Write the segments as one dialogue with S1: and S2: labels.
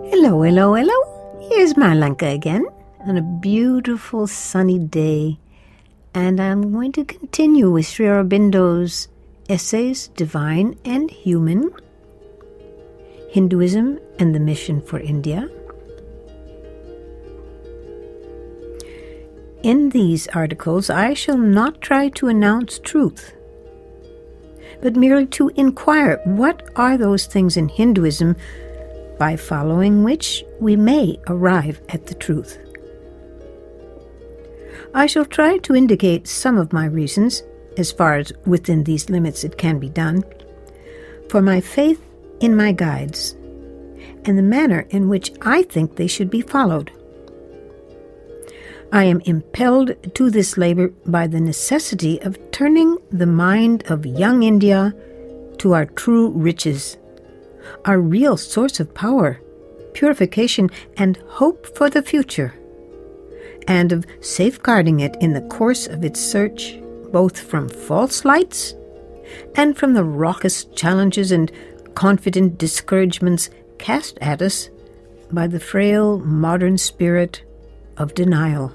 S1: Hello, hello, hello. Here's Marlanka again on a beautiful sunny day, and I'm going to continue with Sri Aurobindo's essays, Divine and Human, Hinduism and the Mission for India. In these articles, I shall not try to announce truth, but merely to inquire what are those things in Hinduism by following which we may arrive at the truth. I shall try to indicate some of my reasons, as far as within these limits it can be done, for my faith in my guides, and the manner in which I think they should be followed. I am impelled to this labor by the necessity of turning the mind of young India to our true riches, our real source of power, purification, and hope for the future, and of safeguarding it in the course of its search, both from false lights and from the raucous challenges and confident discouragements cast at us by the frail modern spirit of denial.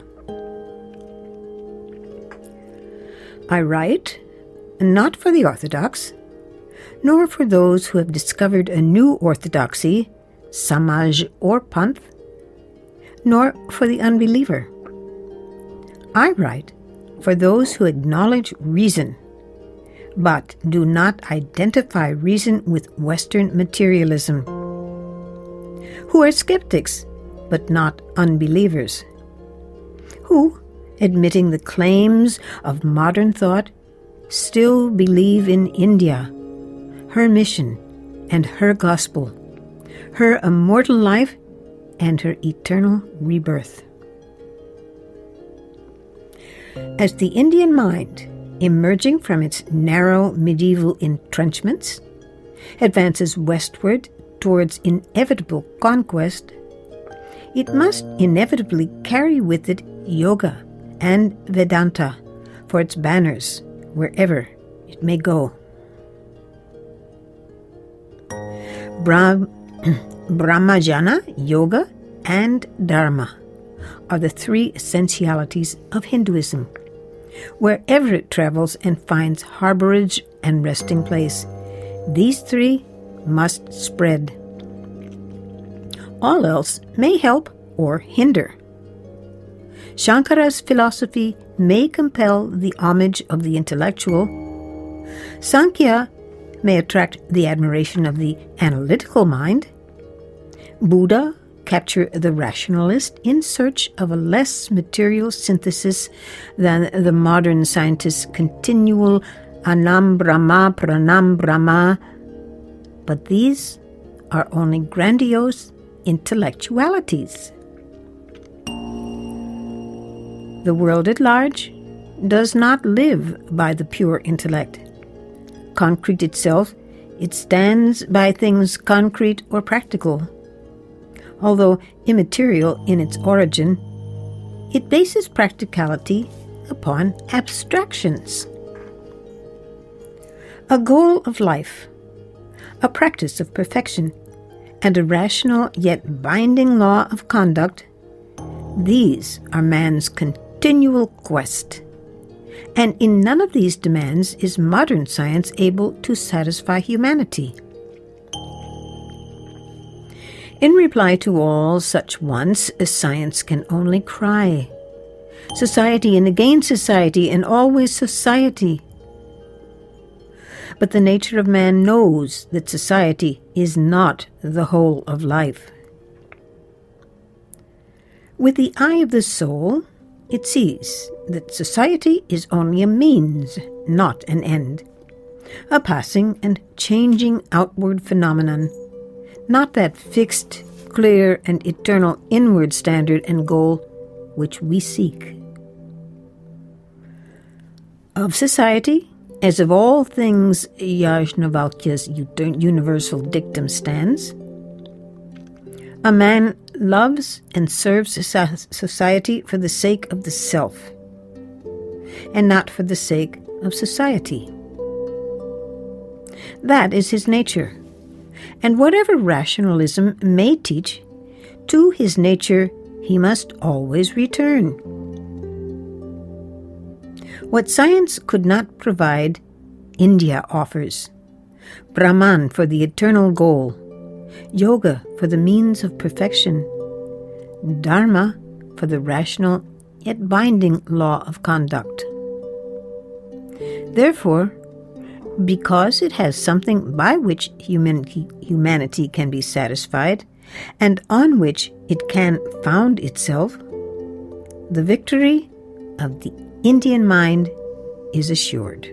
S1: I write not for the orthodox, nor for those who have discovered a new orthodoxy, Samaj or Panth, nor for the unbeliever. I write for those who acknowledge reason, but do not identify reason with Western materialism, who are skeptics, but not unbelievers, who, admitting the claims of modern thought, still believe in India, her mission and her gospel, her immortal life and her eternal rebirth. As the Indian mind, emerging from its narrow medieval entrenchments, advances westward towards inevitable conquest, it must inevitably carry with it yoga and Vedanta for its banners wherever it may go. Brahmajnana, Yoga, and Dharma are the three essentialities of Hinduism. Wherever it travels and finds harborage and resting place, these three must spread. All else may help or hinder. Shankara's philosophy may compel the homage of the intellectual. Sankhya may attract the admiration of the analytical mind. Buddha capture the rationalist in search of a less material synthesis than the modern scientist's continual Anam Brahma Pranam Brahma. But these are only grandiose intellectualities. The world at large does not live by the pure intellect. Concrete itself, it stands by things concrete or practical. Although immaterial in its origin, it bases practicality upon abstractions. A goal of life, a practice of perfection, and a rational yet binding law of conduct, these are man's continual quest. And in none of these demands is modern science able to satisfy humanity. In reply to all such wants, science can only cry. Society and again society and always society. But the nature of man knows that society is not the whole of life. With the eye of the soul, it sees that society is only a means, not an end, a passing and changing outward phenomenon, not that fixed, clear, and eternal inward standard and goal which we seek. Of society, as of all things, Yajnavalkya's universal dictum stands. A man loves and serves society for the sake of the self, and not for the sake of society. That is his nature, and whatever rationalism may teach, to his nature he must always return. What science could not provide, India offers. Brahman for the eternal goal, yoga for the means of perfection, dharma for the rational yet binding law of conduct. Therefore, because it has something by which humanity can be satisfied, and on which it can found itself, the victory of the Indian mind is assured.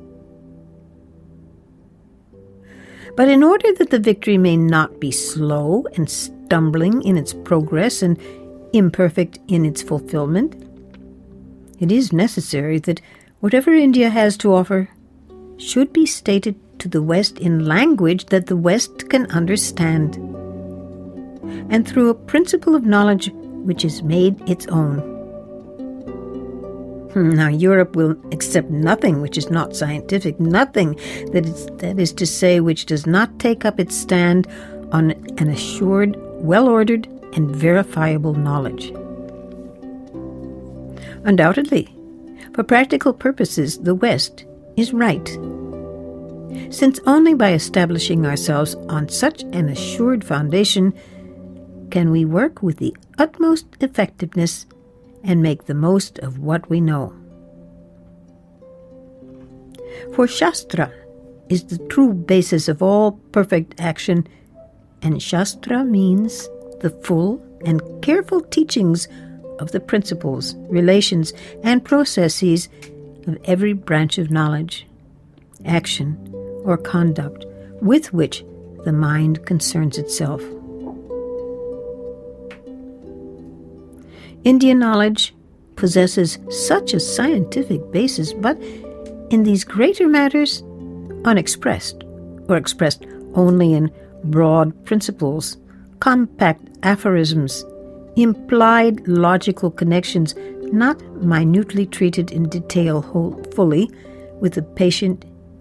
S1: But in order that the victory may not be slow and stumbling in its progress and imperfect in its fulfillment, it is necessary that whatever India has to offer should be stated to the West in language that the West can understand, and through a principle of knowledge which is made its own. Now, Europe will accept nothing which is not scientific, nothing that is to say which does not take up its stand on an assured, well-ordered, and verifiable knowledge. Undoubtedly, for practical purposes, the West is right, since only by establishing ourselves on such an assured foundation can we work with the utmost effectiveness and make the most of what we know. For Shastra is the true basis of all perfect action, and Shastra means the full and careful teachings of the principles, relations, and processes of every branch of knowledge, action, or conduct with which the mind concerns itself. Indian knowledge possesses such a scientific basis, but in these greater matters, unexpressed, or expressed only in broad principles, compact aphorisms, implied logical connections, not minutely treated in detail fully, with a patient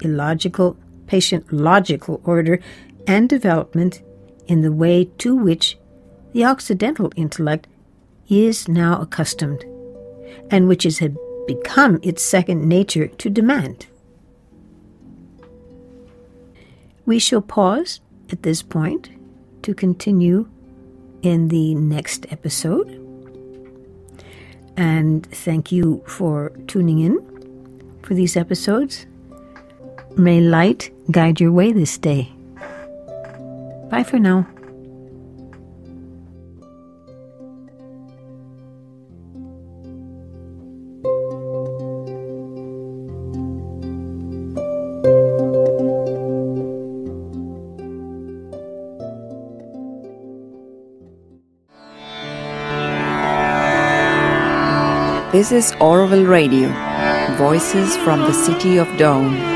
S1: logical order and development in the way to which the Occidental intellect is now accustomed, and which has become its second nature to demand. We shall pause at this point to continue in the next episode. And thank you for tuning in for these episodes. May light guide your way this day. Bye for now.
S2: This is Oroville Radio, voices from the city of Dawn.